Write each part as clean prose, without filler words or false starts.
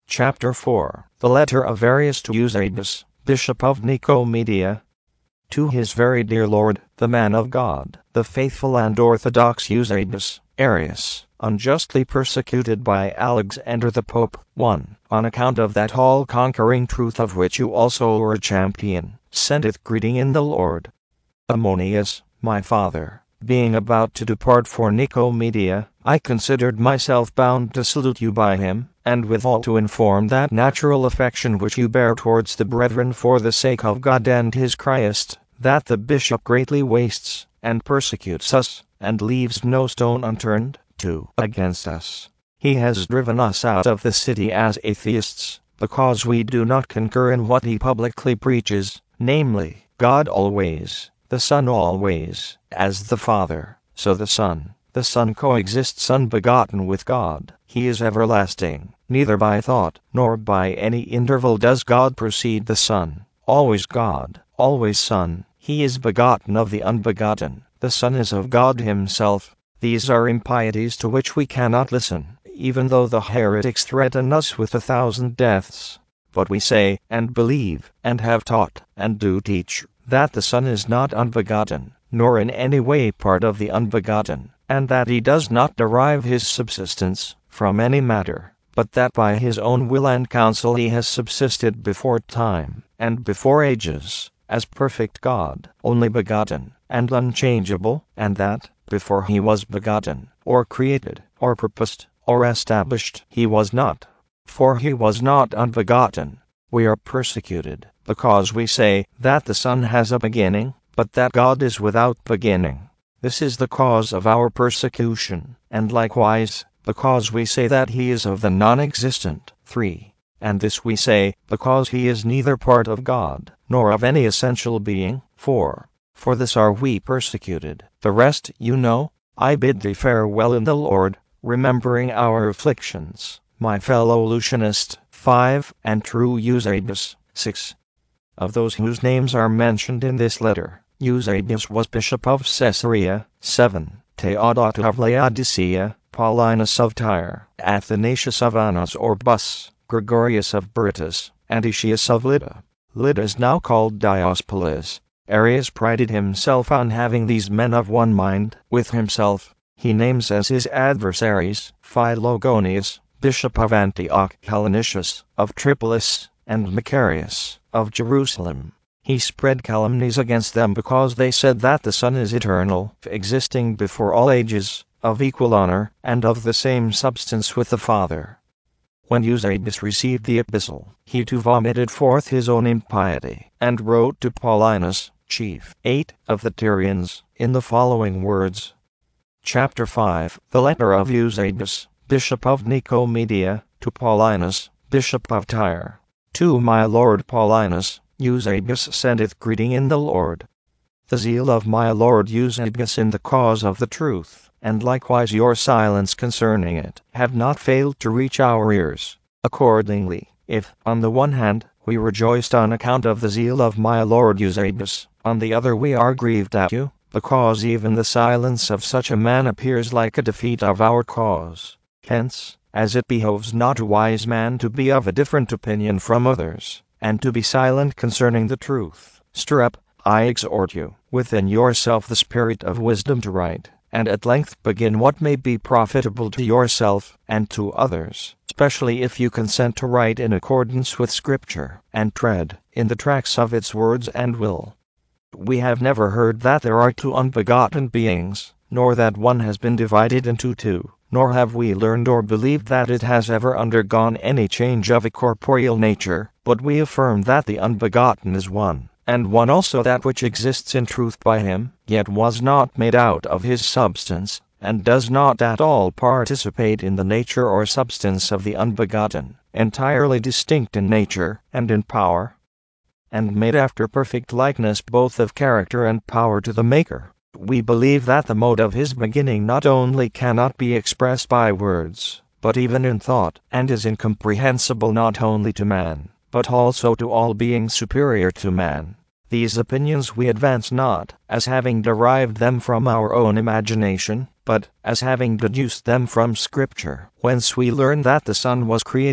Chapter 4. The letter of Arius to Eusebius, Bishop of Nicomedia. To his very dear Lord, the man of God, the faithful and orthodox Eusebius, Arius, unjustly persecuted by Alexander the Pope, 1. On account of that all-conquering truth of which you also are a champion, sendeth greeting in the Lord. Ammonius, my father, being about to depart for Nicomedia, I considered myself bound to salute you by him, and withal to inform that natural affection which you bear towards the brethren for the sake of God and his Christ, that the bishop greatly wastes, and persecutes us, and leaves no stone unturned, against us. He has driven us out of the city as atheists, because we do not concur in what he publicly preaches, namely, God always, the Son always, as the Father, so the Son coexists unbegotten with God. He is everlasting, neither by thought, nor by any interval does God precede the Son, always God, always Son. He is begotten of the unbegotten, the Son is of God himself. These are impieties to which we cannot listen, even though the heretics threaten us with 1,000 deaths. But we say, and believe, and have taught, and do teach, that the Son is not unbegotten, nor in any way part of the unbegotten, and that he does not derive his subsistence from any matter, but that by his own will and counsel he has subsisted before time, and before ages, as perfect God, only begotten, and unchangeable, and that, before he was begotten, or created, or purposed, or established, he was not. For he was not unbegotten. We are persecuted, because we say that the Son has a beginning, but that God is without beginning. This is the cause of our persecution, and likewise, because we say that he is of the non-existent. 3. And this we say, because he is neither part of God, nor of any essential being. 4. For this are we persecuted. The rest you know. I bid thee farewell in the Lord, remembering our afflictions, my fellow Lucianist. 5. And true Eusebius. 6. Of those whose names are mentioned in this letter, Eusebius was bishop of Caesarea. 7. Theodotus of Laodicea, Paulinus of Tyre, Athanasius of Anos or Bus, Gregorius of Berytus, Antiochus of Lydda. Lydda is now called Diospolis. Arius prided himself on having these men of one mind with himself. He names as his adversaries Philogonius, bishop of Antioch, Hellenicius of Tripolis, and Macarius of Jerusalem. He spread calumnies against them because they said that the Son is eternal, existing before all ages, of equal honor, and of the same substance with the Father. When Eusebius received the epistle, he too vomited forth his own impiety, and wrote to Paulinus, chief 8 of the Tyrians, in the following words. Chapter 5. The letter of Eusebius, bishop of Nicomedia, to Paulinus, bishop of Tyre. To my lord Paulinus, Eusebius sendeth greeting in the Lord. The zeal of my lord Eusebius in the cause of the truth, and likewise your silence concerning it, have not failed to reach our ears. Accordingly, if, on the one hand, we rejoiced on account of the zeal of my lord Eusebius, on the other we are grieved at you, because even the silence of such a man appears like a defeat of our cause. Hence, as it behoves not a wise man to be of a different opinion from others, and to be silent concerning the truth, stir up, I exhort you, within yourself the spirit of wisdom to write, and at length begin what may be profitable to yourself and to others, especially if you consent to write in accordance with Scripture, and tread in the tracks of its words and will. We have never heard that there are two unbegotten beings, nor that one has been divided into two, nor have we learned or believed that it has ever undergone any change of a corporeal nature, but we affirm that the unbegotten is one, and one also that which exists in truth by him, yet was not made out of his substance, and does not at all participate in the nature or substance of the unbegotten, entirely distinct in nature and in power, and made after perfect likeness both of character and power to the Maker. We believe that the mode of his beginning not only cannot be expressed by words, but even in thought, and is incomprehensible not only to man, but also to all beings superior to man. These opinions we advance not as having derived them from our own imagination, but as having deduced them from Scripture, whence we learn that the Son was created,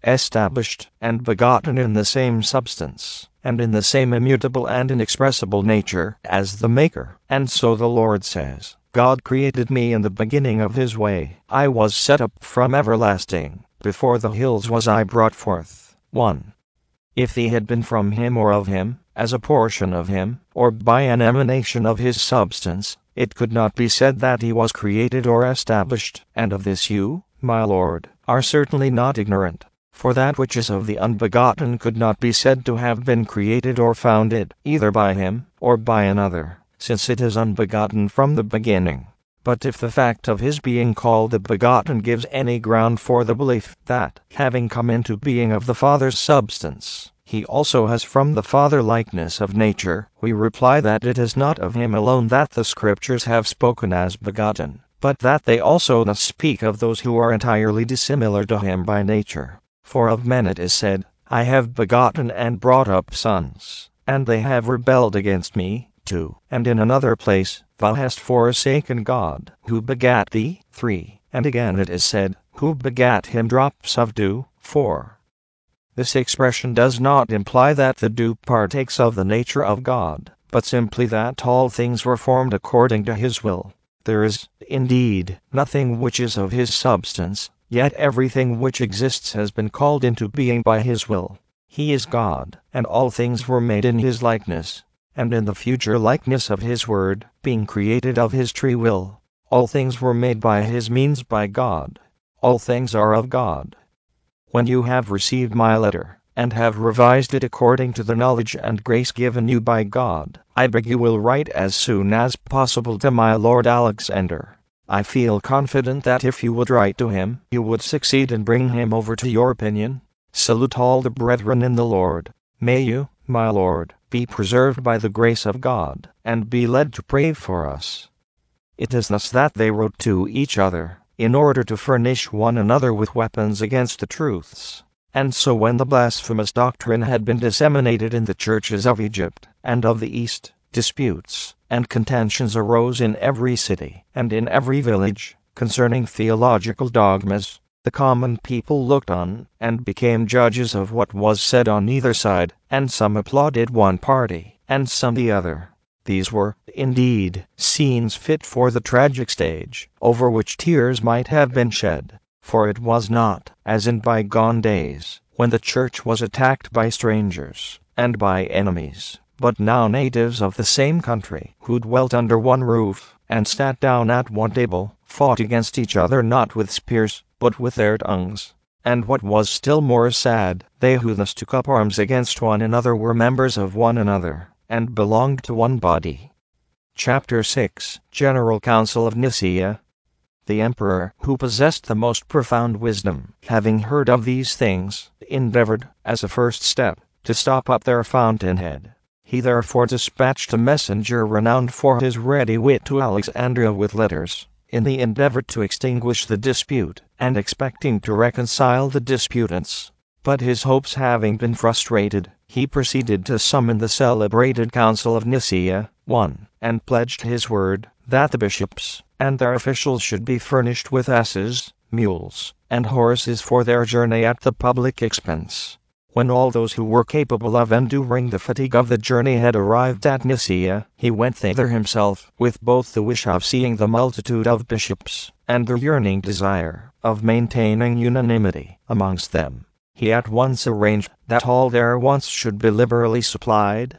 established, and begotten in the same substance, and in the same immutable and inexpressible nature as the Maker. And so the Lord says, God created me in the beginning of his way. I was set up from everlasting. Before the hills was I brought forth. 1. If he had been from him or of him, as a portion of him, or by an emanation of his substance, it could not be said that he was created or established. And of this you, my Lord, are certainly not ignorant. For that which is of the unbegotten could not be said to have been created or founded, either by him, or by another, since it is unbegotten from the beginning. But if the fact of his being called the begotten gives any ground for the belief that, having come into being of the Father's substance, he also has from the Father likeness of nature, we reply that it is not of him alone that the Scriptures have spoken as begotten, but that they also thus speak of those who are entirely dissimilar to him by nature. For of men it is said, I have begotten and brought up sons, and they have rebelled against me. 2. And in another place, thou hast forsaken God, who begat thee. 3. And again it is said, who begat him. Drops of dew. 4. This expression does not imply that the dew partakes of the nature of God, but simply that all things were formed according to his will. There is, indeed, nothing which is of his substance, yet everything which exists has been called into being by his will. He is God, and all things were made in his likeness, and in the future likeness of his word, being created of his true will. All things were made by his means by God. All things are of God. When you have received my letter, and have revised it according to the knowledge and grace given you by God, I beg you will write as soon as possible to my Lord Alexander. I feel confident that if you would write to him, you would succeed in bringing him over to your opinion. Salute all the brethren in the Lord. May you, my Lord, be preserved by the grace of God, and be led to pray for us. It is thus that they wrote to each other, in order to furnish one another with weapons against the truths. And so when the blasphemous doctrine had been disseminated in the churches of Egypt and of the East, disputes and contentions arose in every city and in every village concerning theological dogmas. The common people looked on and became judges of what was said on either side, and some applauded one party and some the other. These were, indeed, scenes fit for the tragic stage, over which tears might have been shed. For it was not, as in bygone days, when the church was attacked by strangers, and by enemies, but now natives of the same country, who dwelt under one roof, and sat down at one table, fought against each other not with spears, but with their tongues. And what was still more sad, they who thus took up arms against one another were members of one another, and belonged to one body. Chapter 6, General Council of Nicaea. The emperor, who possessed the most profound wisdom, having heard of these things, endeavored, as a first step, to stop up their fountainhead. He therefore dispatched a messenger renowned for his ready wit to Alexandria with letters, in the endeavor to extinguish the dispute, and expecting to reconcile the disputants. But his hopes having been frustrated, he proceeded to summon the celebrated Council of Nicaea. 1. And pledged his word, that the bishops and their officials should be furnished with asses, mules, and horses for their journey at the public expense. When all those who were capable of enduring the fatigue of the journey had arrived at Nicaea, he went thither himself, with both the wish of seeing the multitude of bishops, and the yearning desire of maintaining unanimity amongst them. He at once arranged that all their wants should be liberally supplied.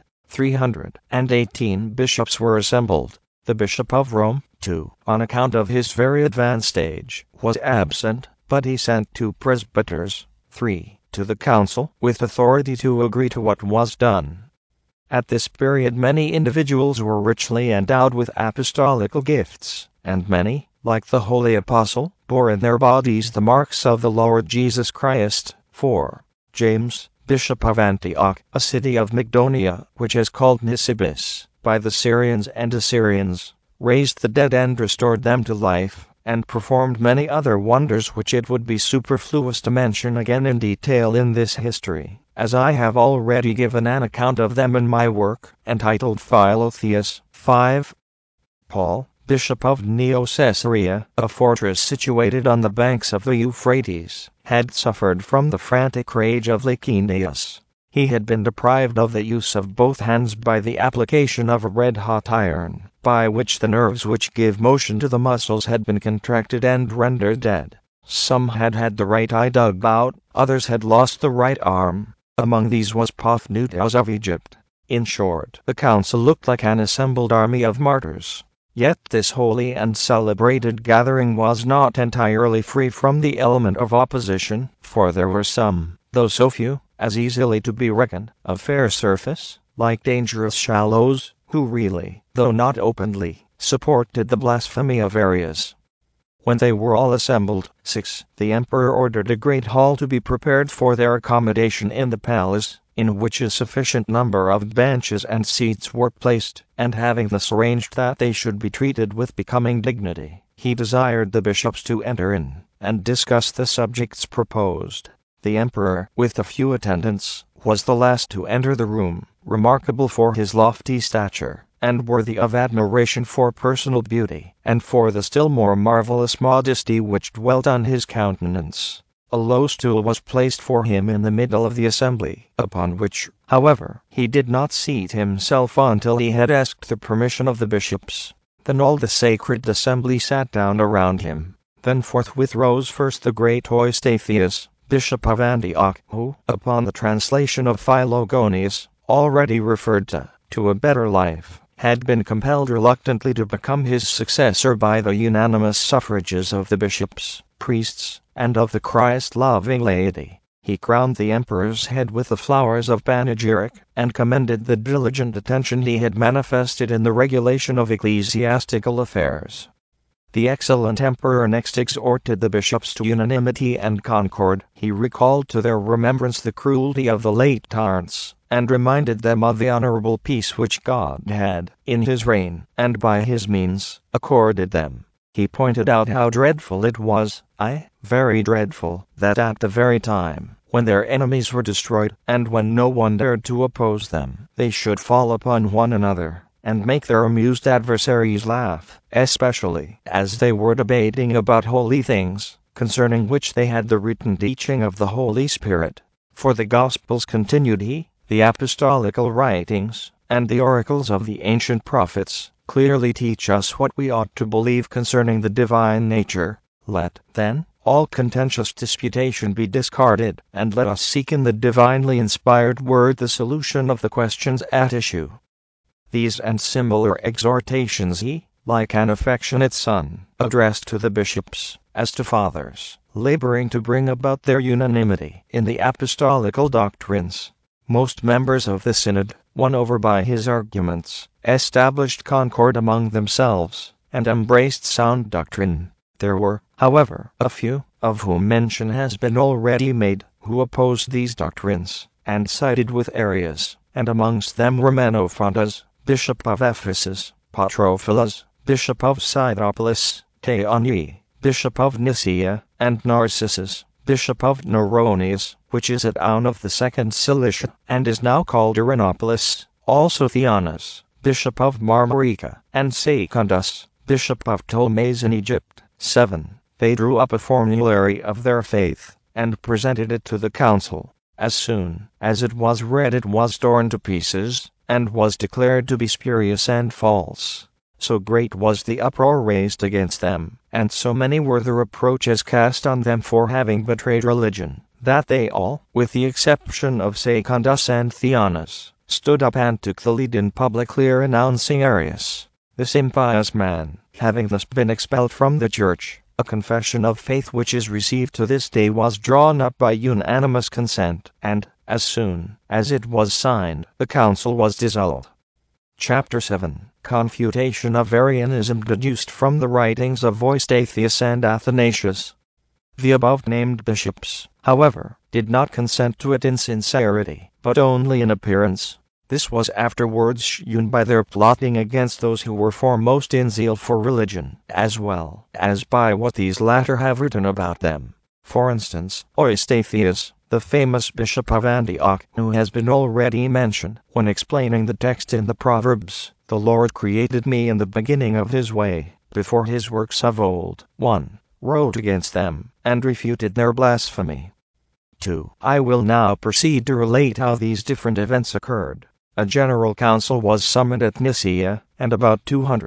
318 bishops were assembled. The Bishop of Rome, too, on account of his very advanced age, was absent, but he sent 2 presbyters, 3, to the council, with authority to agree to what was done. At this period many individuals were richly endowed with apostolical gifts, and many, like the holy apostle, bore in their bodies the marks of the Lord Jesus Christ. 4. James, Bishop of Antioch, a city of Macedonia, which is called Nisibis, by the Syrians and Assyrians, raised the dead and restored them to life, and performed many other wonders which it would be superfluous to mention again in detail in this history, as I have already given an account of them in my work, entitled Philotheus. 5. Paul, bishop of Neo-Caesarea, a fortress situated on the banks of the Euphrates, had suffered from the frantic rage of Licinius. He had been deprived of the use of both hands by the application of a red-hot iron, by which the nerves which give motion to the muscles had been contracted and rendered dead. Some had had the right eye dug out, others had lost the right arm. Among these was Paphnutius of Egypt. In short, the council looked like an assembled army of martyrs. Yet this holy and celebrated gathering was not entirely free from the element of opposition, for there were some, though so few, as easily to be reckoned, of fair surface, like dangerous shallows, who really, though not openly, supported the blasphemy of Arius. When they were all assembled, the emperor ordered a great hall to be prepared for their accommodation in the palace, in which a sufficient number of benches and seats were placed, and having thus arranged that they should be treated with becoming dignity, he desired the bishops to enter in, and discuss the subjects proposed. The emperor, with a few attendants, was the last to enter the room, remarkable for his lofty stature, and worthy of admiration for personal beauty, and for the still more marvelous modesty which dwelt on his countenance. A low stool was placed for him in the middle of the assembly, upon which, however, he did not seat himself until he had asked the permission of the bishops. Then all the sacred assembly sat down around him. Then forthwith rose first the great Eustathius, bishop of Antioch, who, upon the translation of Philogonius, already referred to a better life, had been compelled reluctantly to become his successor by the unanimous suffrages of the bishops, priests, and of the Christ-loving laity. He crowned the emperor's head with the flowers of panegyric, and commended the diligent attention he had manifested in the regulation of ecclesiastical affairs. The excellent emperor next exhorted the bishops to unanimity and concord. He recalled to their remembrance the cruelty of the late tyrants, and reminded them of the honorable peace which God had, in his reign, and by his means, accorded them. He pointed out how dreadful it was, very dreadful, that at the very time when their enemies were destroyed, and when no one dared to oppose them, they should fall upon one another, and make their amused adversaries laugh, especially as they were debating about holy things, concerning which they had the written teaching of the Holy Spirit. For the Gospels, continued he, the apostolical writings, and the oracles of the ancient prophets, clearly teach us what we ought to believe concerning the divine nature. Let, then, all contentious disputation be discarded, and let us seek in the divinely inspired word the solution of the questions at issue. These and similar exhortations he, like an affectionate son, addressed to the bishops, as to fathers, laboring to bring about their unanimity in the apostolical doctrines. Most members of the synod, won over by his arguments, established concord among themselves, and embraced sound doctrine. There were, however, a few, of whom mention has been already made, who opposed these doctrines, and sided with Arius, and amongst them were Xenophontus, bishop of Ephesus, Patrophilus, bishop of Scythopolis, Theoni, bishop of Nicaea, and Narcissus, bishop of Neronius, which is a town of the second Cilicia, and is now called Irinopolis, also Theonas, bishop of Marmarica, and Secundus, bishop of Ptolemais in Egypt. 7. They drew up a formulary of their faith, and presented it to the council. As soon as it was read, it was torn to pieces, and was declared to be spurious and false. So great was the uproar raised against them, and so many were the reproaches cast on them for having betrayed religion, that they all, with the exception of Secundus and Theonas, stood up and took the lead in publicly renouncing Arius. This impious man, having thus been expelled from the church, a confession of faith which is received to this day was drawn up by unanimous consent, and, as soon as it was signed, the council was dissolved. Chapter 7. Confutation of Arianism deduced from the writings of Eustathius and Athanasius. The above-named bishops, however, did not consent to it in sincerity, but only in appearance. This was afterwards shown by their plotting against those who were foremost in zeal for religion, as well as by what these latter have written about them. For instance, Eustathius, the famous bishop of Antioch, who has been already mentioned, when explaining the text in the Proverbs, "The Lord created me in the beginning of his way, before his works of old, 1. Wrote against them, and refuted their blasphemy. 2. I will now proceed to relate how these different events occurred. A general council was summoned at Nicaea, and about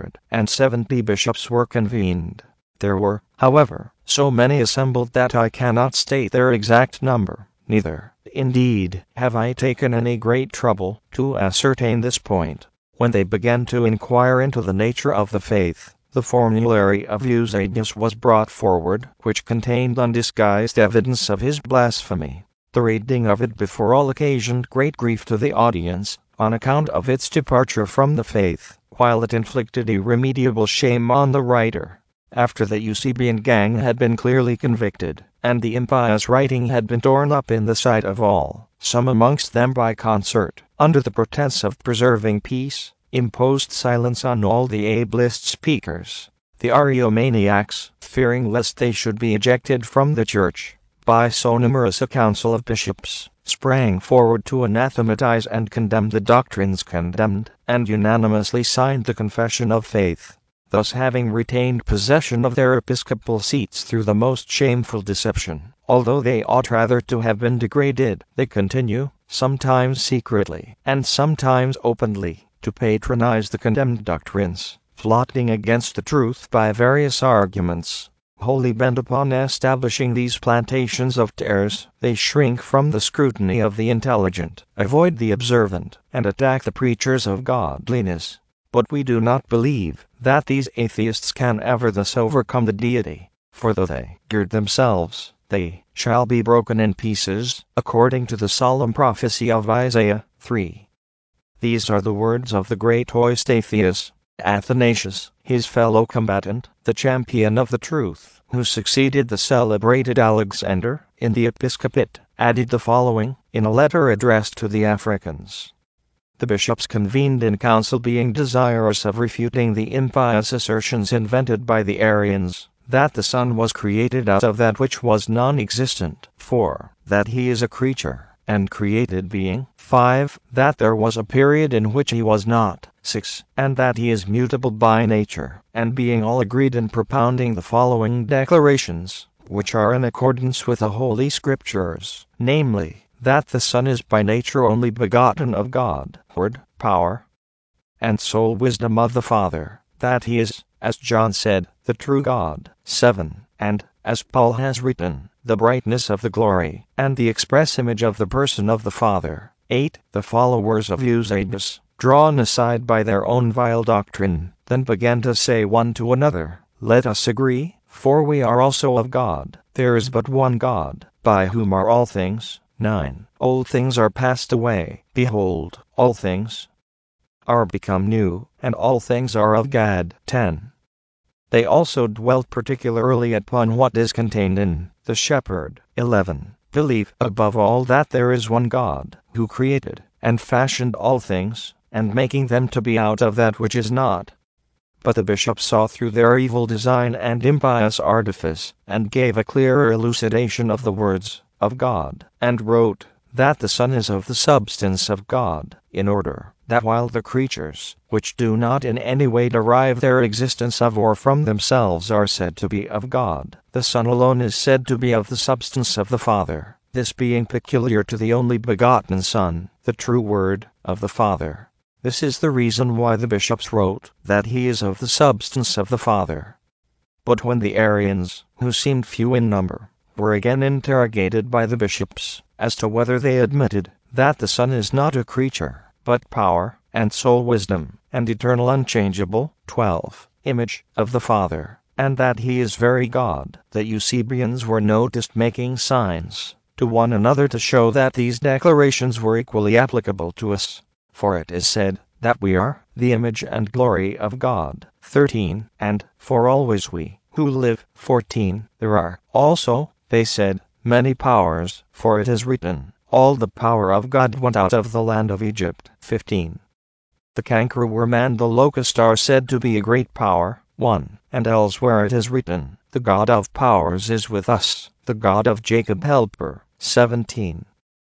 270 bishops were convened. There were, however, so many assembled that I cannot state their exact number, neither, indeed, have I taken any great trouble to ascertain this point. When they began to inquire into the nature of the faith, the formulary of Eusebius was brought forward, which contained undisguised evidence of his blasphemy. The reading of it before all occasioned great grief to the audience, on account of its departure from the faith, while it inflicted irremediable shame on the writer. After the Eusebian gang had been clearly convicted, and the impious writing had been torn up in the sight of all, some amongst them by concert, under the pretense of preserving peace, imposed silence on all the ablest speakers. The Ariomaniacs, fearing lest they should be ejected from the church by so numerous a council of bishops, sprang forward to anathematize and condemn the doctrines condemned, and unanimously signed the Confession of Faith. Thus, having retained possession of their episcopal seats through the most shameful deception, although they ought rather to have been degraded, they continue, sometimes secretly, and sometimes openly, to patronize the condemned doctrines, plotting against the truth by various arguments. Wholly bent upon establishing these plantations of tares, they shrink from the scrutiny of the intelligent, avoid the observant, and attack the preachers of godliness. But we do not believe that these atheists can ever thus overcome the deity, for though they gird themselves, they shall be broken in pieces, according to the solemn prophecy of Isaiah 3. These are the words of the great Eustathius. Athanasius, his fellow combatant, the champion of the truth, who succeeded the celebrated Alexander in the episcopate, added the following, in a letter addressed to the Africans. The bishops convened in council, being desirous of refuting the impious assertions invented by the Arians, that the Son was created out of that which was non-existent, 4. That he is a creature and created being, 5. That there was a period in which he was not, 6. And that he is mutable by nature, and being all agreed in propounding the following declarations, which are in accordance with the Holy Scriptures, namely, that the Son is by nature only begotten of God, Word, power, and sole wisdom of the Father, that he is, as John said, the true God, 7. And, as Paul has written, the brightness of the glory, and the express image of the person of the Father, 8. The followers of Eusebius, drawn aside by their own vile doctrine, then began to say one to another, Let us agree, for we are also of God. There is but one God, by whom are all things. 9. Old things are passed away, behold, all things are become new, and all things are of God. 10. They also dwelt particularly upon what is contained in the Shepherd. 11. Believe, above all, that there is one God, who created and fashioned all things, and making them to be out of that which is not. But the bishops saw through their evil design and impious artifice, and gave a clearer elucidation of the words of God, and wrote, that the Son is of the substance of God, in order that while the creatures, which do not in any way derive their existence of or from themselves, are said to be of God, the Son alone is said to be of the substance of the Father, this being peculiar to the only begotten Son, the true Word of the Father. This is the reason why the bishops wrote that he is of the substance of the Father. But when the Arians, who seemed few in number, were again interrogated by the bishops, as to whether they admitted that the Son is not a creature, but power, and sole wisdom, and eternal unchangeable, 12, image of the Father, and that he is very God, the Eusebians were noticed making signs to one another to show that these declarations were equally applicable to us. For it is said, that we are the image and glory of God, 13, and, for always we, who live, 14, there are, also, they said, many powers, for it is written, all the power of God went out of the land of Egypt, 15. The cankerworm and the locust are said to be a great power, 1, and elsewhere it is written, the God of powers is with us, the God of Jacob helper, 17.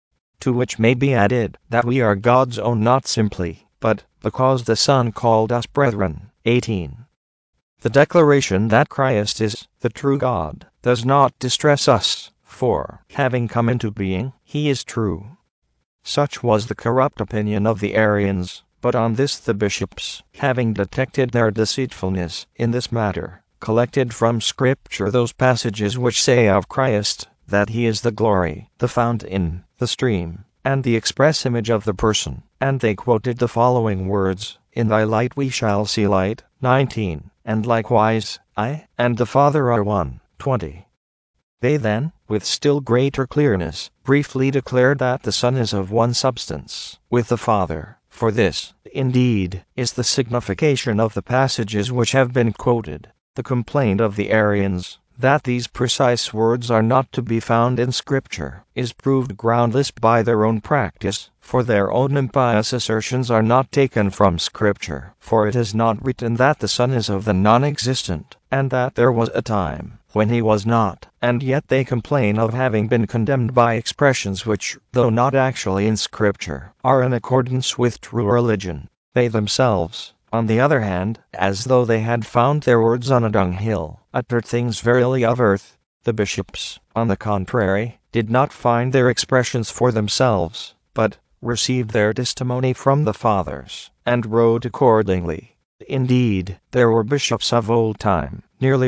To which may be added, that we are God's own not simply, but because the Son called us brethren, 18. The declaration that Christ is the true God does not distress us, for, having come into being, he is true. Such was the corrupt opinion of the Arians, but on this the bishops, having detected their deceitfulness in this matter, collected from Scripture those passages which say of Christ that he is the glory, the fountain, the stream, and the express image of the person, and they quoted the following words: "In thy light we shall see light," 19, and likewise, "I and the Father are one," 20. They then, with still greater clearness, briefly declared that the Son is of one substance with the Father, for this, indeed, is the signification of the passages which have been quoted. The complaint of the Arians, that these precise words are not to be found in Scripture, is proved groundless by their own practice, for their own impious assertions are not taken from Scripture, for it is not written that the Son is of the non-existent, and that there was a time when he was not, and yet they complain of having been condemned by expressions which, though not actually in Scripture, are in accordance with true religion. They themselves, on the other hand, as though they had found their words on a dunghill, uttered things verily of earth. The bishops, on the contrary, did not find their expressions for themselves, but received their testimony from the fathers, and wrote accordingly. Indeed, there were bishops of old time, nearly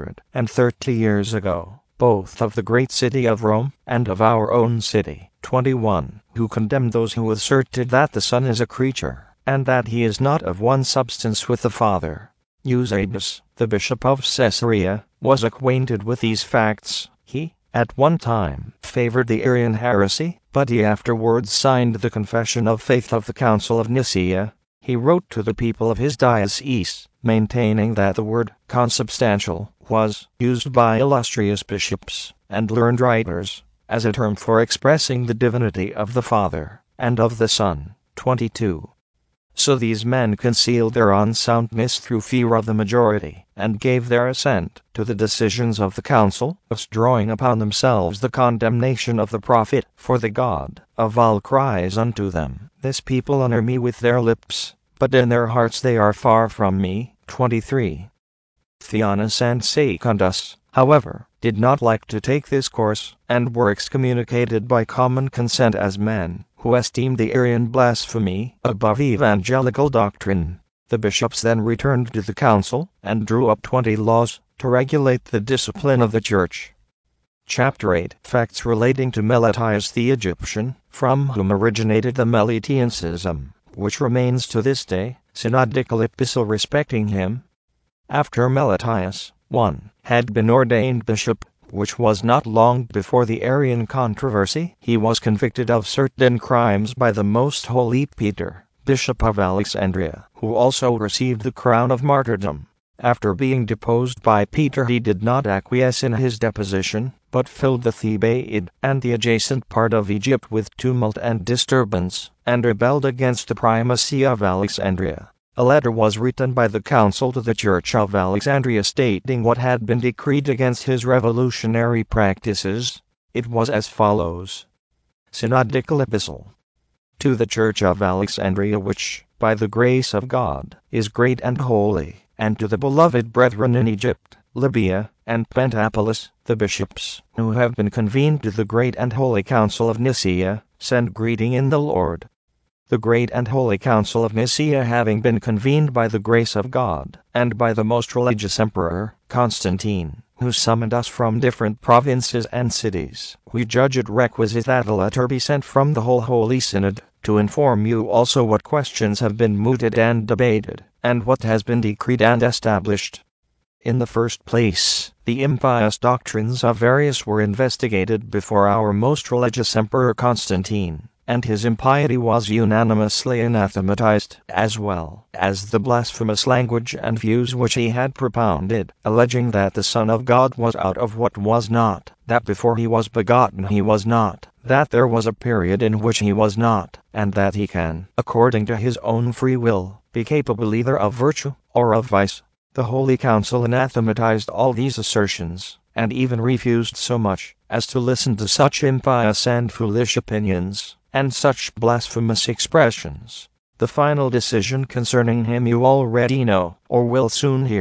130 years ago, both of the great city of Rome, and of our own city, 21, who condemned those who asserted that the Son is a creature, and that he is not of one substance with the Father. Eusebius, the bishop of Caesarea, was acquainted with these facts. He, at one time, favored the Arian heresy, but he afterwards signed the Confession of Faith of the Council of Nicaea. He wrote to the people of his diocese, maintaining that the word consubstantial was used by illustrious bishops and learned writers as a term for expressing the divinity of the Father and of the Son. 22. So these men concealed their unsoundness through fear of the majority, and gave their assent to the decisions of the council, thus drawing upon themselves the condemnation of the prophet. For the God of all cries unto them, "This people honor me with their lips, but in their hearts they are far from me." 23. Theonas and Secundus, however, did not like to take this course, and were excommunicated by common consent as men who esteemed the Arian blasphemy above evangelical doctrine. The bishops then returned to the council, and drew up 20 laws to regulate the discipline of the Church. Chapter 8. Facts relating to Meletius the Egyptian, from whom originated the Meletian schism, which remains to this day. Synodical epistle respecting him. After Meletius, 1, had been ordained bishop, which was not long before the Arian controversy, he was convicted of certain crimes by the most holy Peter, bishop of Alexandria, who also received the crown of martyrdom. After being deposed by Peter, he did not acquiesce in his deposition, but filled the Thebaid and the adjacent part of Egypt with tumult and disturbance, and rebelled against the primacy of Alexandria. A letter was written by the council to the Church of Alexandria stating what had been decreed against his revolutionary practices. It was as follows. Synodical Epistle. To the Church of Alexandria, which, by the grace of God, is great and holy, and to the beloved brethren in Egypt, Libya, and Pentapolis, the bishops, who have been convened to the great and holy council of Nicaea, send greeting in the Lord. The great and holy council of Nicaea having been convened by the grace of God, and by the most religious emperor, Constantine, who summoned us from different provinces and cities, we judge it requisite that a letter be sent from the whole Holy Synod, to inform you also what questions have been mooted and debated, and what has been decreed and established. In the first place, the impious doctrines of various were investigated before our most religious emperor Constantine, and his impiety was unanimously anathematized, as well as the blasphemous language and views which he had propounded, alleging that the Son of God was out of what was not, that before he was begotten he was not, that there was a period in which he was not, and that he can, according to his own free will, be capable either of virtue or of vice. The Holy Council anathematized all these assertions, and even refused so much as to listen to such impious and foolish opinions, and such blasphemous expressions. The final decision concerning him you already know, or will soon hear,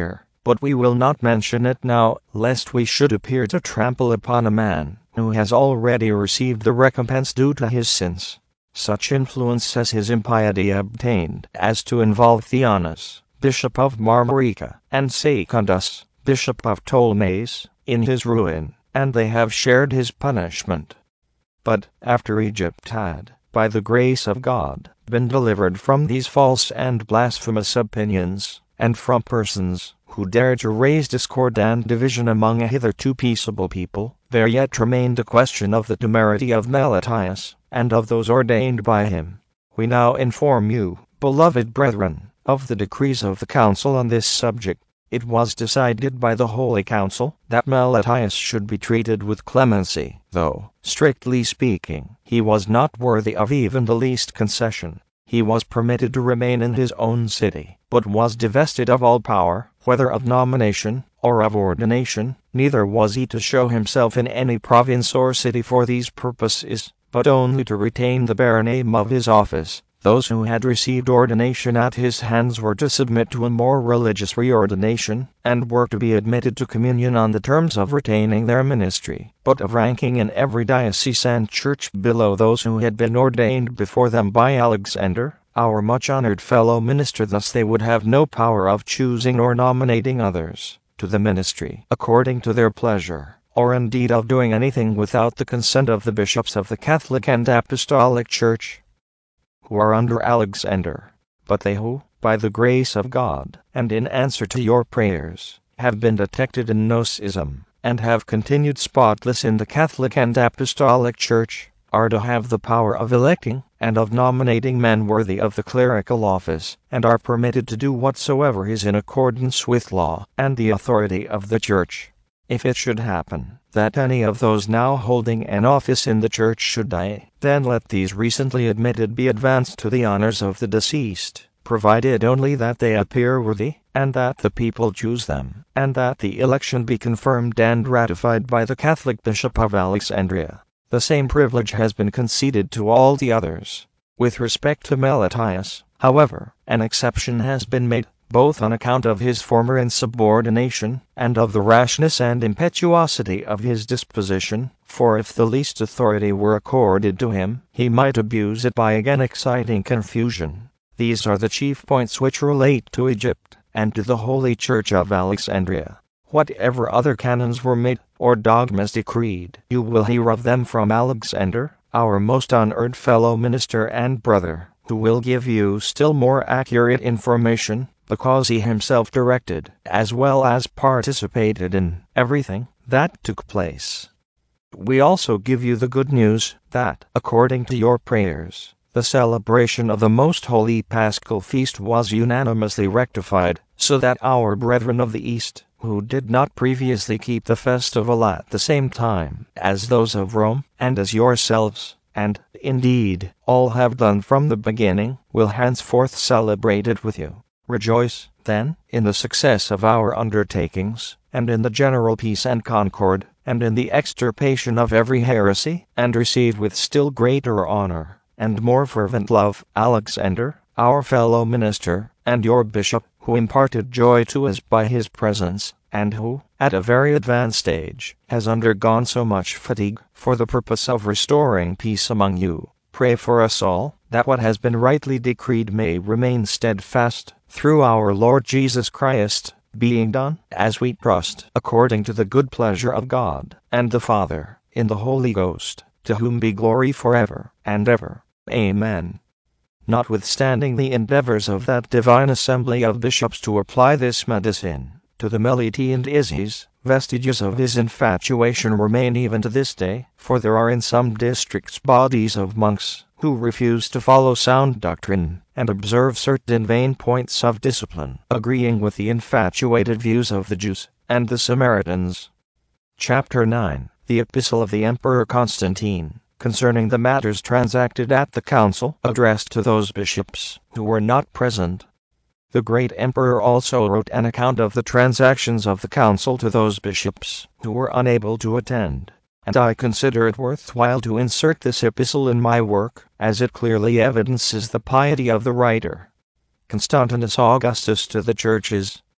but we will not mention it now, lest we should appear to trample upon a man who has already received the recompense due to his sins. Such influence has his impiety obtained as to involve Theonas, bishop of Marmarica, and Secundus, bishop of Ptolemais, in his ruin, and they have shared his punishment. But, after Egypt had, by the grace of God, been delivered from these false and blasphemous opinions, and from persons who dared to raise discord and division among a hitherto peaceable people, there yet remained a question of the temerity of Meletius, and of those ordained by him. We now inform you, beloved brethren, of the decrees of the council on this subject. It was decided by the Holy Council that Meletius should be treated with clemency, though, strictly speaking, he was not worthy of even the least concession. He was permitted to remain in his own city, but was divested of all power, whether of nomination or of ordination. Neither was he to show himself in any province or city for these purposes, but only to retain the bare name of his office. Those who had received ordination at his hands were to submit to a more religious reordination, and were to be admitted to communion on the terms of retaining their ministry, but of ranking in every diocese and church below those who had been ordained before them by Alexander, our much-honored fellow minister. Thus they would have no power of choosing or nominating others to the ministry according to their pleasure, or indeed of doing anything without the consent of the bishops of the Catholic and Apostolic Church, who are under Alexander. But they who, by the grace of God, and in answer to your prayers, have been detected in Gnosticism, and have continued spotless in the Catholic and Apostolic Church, are to have the power of electing and of nominating men worthy of the clerical office, and are permitted to do whatsoever is in accordance with law and the authority of the Church. If it should happen that any of those now holding an office in the Church should die, then let these recently admitted be advanced to the honors of the deceased, provided only that they appear worthy, and that the people choose them, and that the election be confirmed and ratified by the Catholic Bishop of Alexandria. The same privilege has been conceded to all the others. With respect to Meletius, however, an exception has been made, both on account of his former insubordination, and of the rashness and impetuosity of his disposition, for if the least authority were accorded to him, he might abuse it by again exciting confusion. These are the chief points which relate to Egypt, and to the Holy Church of Alexandria. Whatever other canons were made, or dogmas decreed, you will hear of them from Alexander, our most honored fellow minister and brother, who will give you still more accurate information, because he himself directed, as well as participated in, everything that took place. We also give you the good news that, according to your prayers, the celebration of the Most Holy Paschal Feast was unanimously rectified, so that our brethren of the East, who did not previously keep the festival at the same time as those of Rome, and as yourselves, and, indeed, all have done from the beginning, will henceforth celebrate it with you. Rejoice, then, in the success of our undertakings, and in the general peace and concord, and in the extirpation of every heresy, and receive with still greater honor and more fervent love Alexander, our fellow minister, and your bishop, who imparted joy to us by his presence, and who, at a very advanced age, has undergone so much fatigue for the purpose of restoring peace among you. Pray for us all, that what has been rightly decreed may remain steadfast, through our Lord Jesus Christ, being done, as we trust, according to the good pleasure of God, and the Father, in the Holy Ghost, to whom be glory forever and ever. Amen. Notwithstanding the endeavors of that divine assembly of bishops to apply this medicine to the Meletian disease, vestiges of his infatuation remain even to this day, for there are in some districts bodies of monks who refuse to follow sound doctrine, and observe certain vain points of discipline, agreeing with the infatuated views of the Jews and the Samaritans. Chapter 9. The Epistle of the Emperor Constantine, concerning the matters transacted at the council, addressed to those bishops who were not present. The great emperor also wrote an account of the transactions of the council to those bishops who were unable to attend, and I consider it worthwhile to insert this epistle in my work, as it clearly evidences the piety of the writer. Constantinus Augustus to the churches.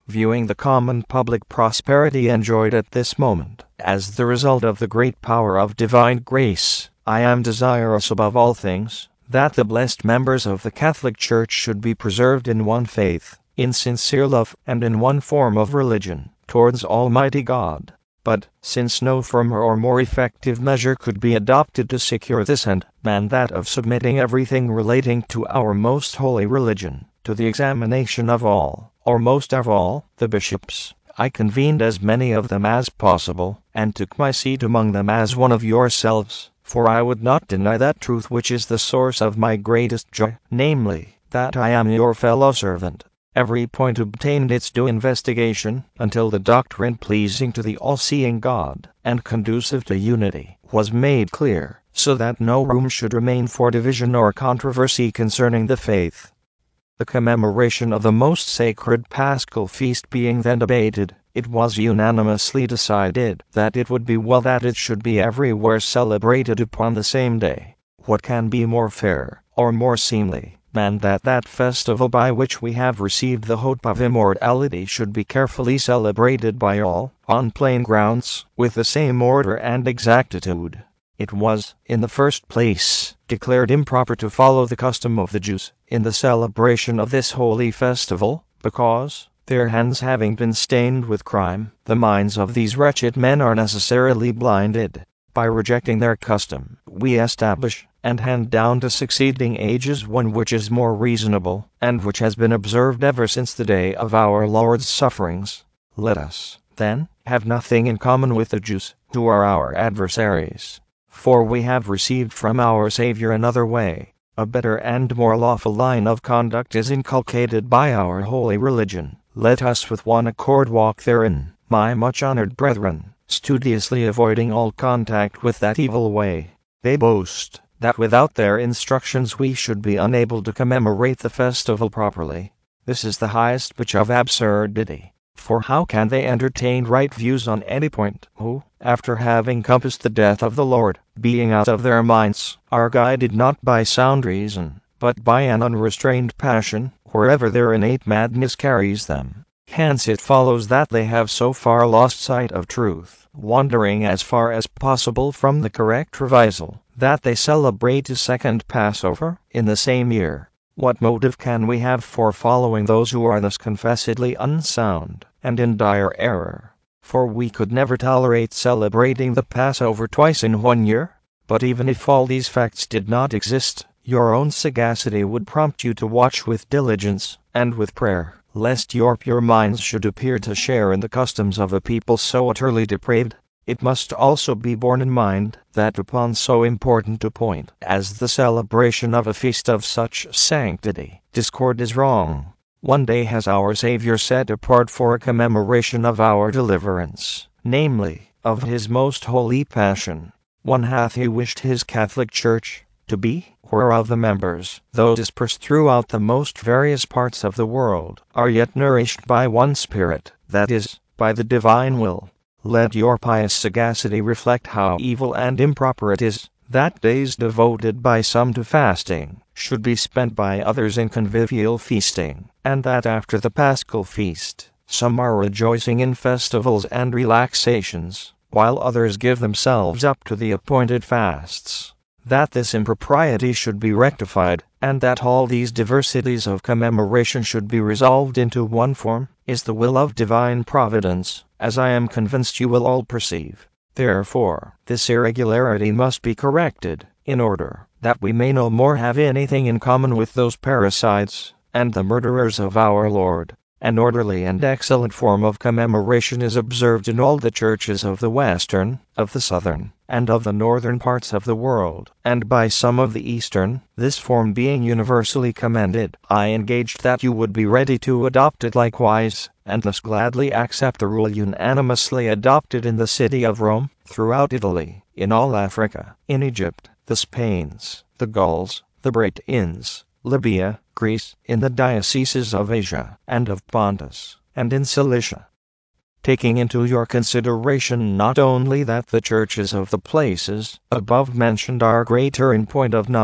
viewing the common public prosperity enjoyed at this moment as the result of the great power of divine grace, I am desirous above all things that the blessed members of the Catholic Church should be preserved in one faith, in sincere love, and in one form of religion towards Almighty God. But, since no firmer or more effective measure could be adopted to secure this end than that of submitting everything relating to our most holy religion to the examination of all, or most of all, the bishops, I convened as many of them as possible, and took my seat among them as one of yourselves, for I would not deny that truth which is the source of my greatest joy, namely, that I am your fellow servant. Every point obtained its due investigation, until the doctrine pleasing to the all-seeing God, and conducive to unity, was made clear, so that no room should remain for division or controversy concerning the faith. The commemoration of the most sacred Paschal feast being then debated, it was unanimously decided that it would be well that it should be everywhere celebrated upon the same day. What can be more fair, or more seemly, than that festival by which we have received the hope of immortality should be carefully celebrated by all, on plain grounds, with the same order and exactitude? It was, in the first place, declared improper to follow the custom of the Jews in the celebration of this holy festival, because, their hands having been stained with crime, the minds of these wretched men are necessarily blinded. By rejecting their custom, we establish and hand down to succeeding ages one which is more reasonable, and which has been observed ever since the day of our Lord's sufferings. Let us, then, have nothing in common with the Jews, who are our adversaries. For we have received from our Savior another way, a better and more lawful line of conduct is inculcated by our holy religion. Let us with one accord walk therein, my much honored brethren, studiously avoiding all contact with that evil way. They boast that without their instructions we should be unable to commemorate the festival properly. This is the highest pitch of absurdity. For how can they entertain right views on any point, who, after having compassed the death of the Lord, being out of their minds, are guided not by sound reason, but by an unrestrained passion, wherever their innate madness carries them? Hence it follows that they have so far lost sight of truth, wandering as far as possible from the correct revisal, that they celebrate a second Passover in the same year. What motive can we have for following those who are thus confessedly unsound, and in dire error? For we could never tolerate celebrating the Passover twice in 1 year. But even if all these facts did not exist, your own sagacity would prompt you to watch with diligence, and with prayer, lest your pure minds should appear to share in the customs of a people so utterly depraved. It must also be borne in mind that upon so important a point as the celebration of a feast of such sanctity, discord is wrong. 1 day has our Savior set apart for a commemoration of our deliverance, namely, of his most holy passion. 1 hath he wished his Catholic Church to be, whereof the members, though dispersed throughout the most various parts of the world, are yet nourished by one Spirit, that is, by the divine will. Let your pious sagacity reflect how evil and improper it is that days devoted by some to fasting should be spent by others in convivial feasting, and that after the Paschal feast some are rejoicing in festivals and relaxations, while others give themselves up to the appointed fasts. That this impropriety should be rectified, and that all these diversities of commemoration should be resolved into one form, is the will of divine providence, as I am convinced you will all perceive. Therefore, this irregularity must be corrected, in order that we may no more have anything in common with those parricides, and the murderers of our Lord. An orderly and excellent form of commemoration is observed in all the churches of the western, of the southern, and of the northern parts of the world, and by some of the eastern. This form being universally commended, I engaged that you would be ready to adopt it likewise, and thus gladly accept the rule unanimously adopted in the city of Rome, throughout Italy, in all Africa, in Egypt, the Spains, the Gauls, the Britons, Libya, Greece, in the dioceses of Asia, and of Pontus, and in Cilicia. Taking into your consideration not only that the churches of the places above mentioned are greater in point of number,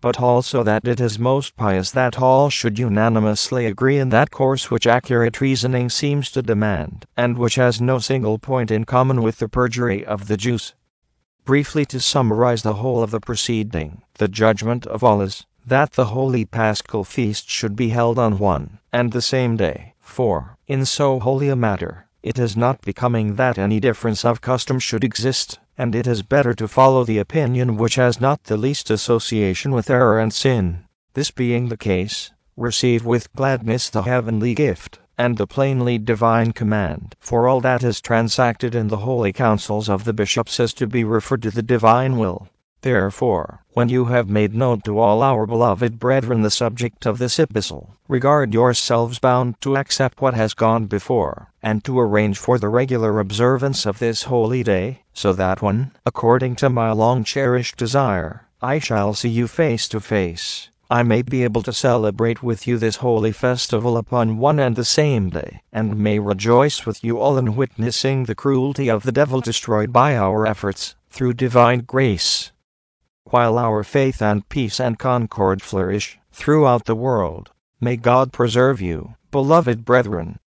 but also that it is most pious that all should unanimously agree in that course which accurate reasoning seems to demand, and which has no single point in common with the perjury of the Jews. Briefly to summarize the whole of the proceeding, the judgment of all is, that the holy Paschal feast should be held on one and the same day, for, in so holy a matter, it is not becoming that any difference of custom should exist, and it is better to follow the opinion which has not the least association with error and sin. This being the case, receive with gladness the heavenly gift, and the plainly divine command, for all that is transacted in the holy councils of the bishops is to be referred to the divine will. Therefore, when you have made known to all our beloved brethren the subject of this epistle, regard yourselves bound to accept what has gone before, and to arrange for the regular observance of this holy day, so that when, according to my long-cherished desire, I shall see you face to face, I may be able to celebrate with you this holy festival upon one and the same day, and may rejoice with you all in witnessing the cruelty of the devil destroyed by our efforts, through divine grace. While our faith and peace and concord flourish throughout the world, may God preserve you, beloved brethren.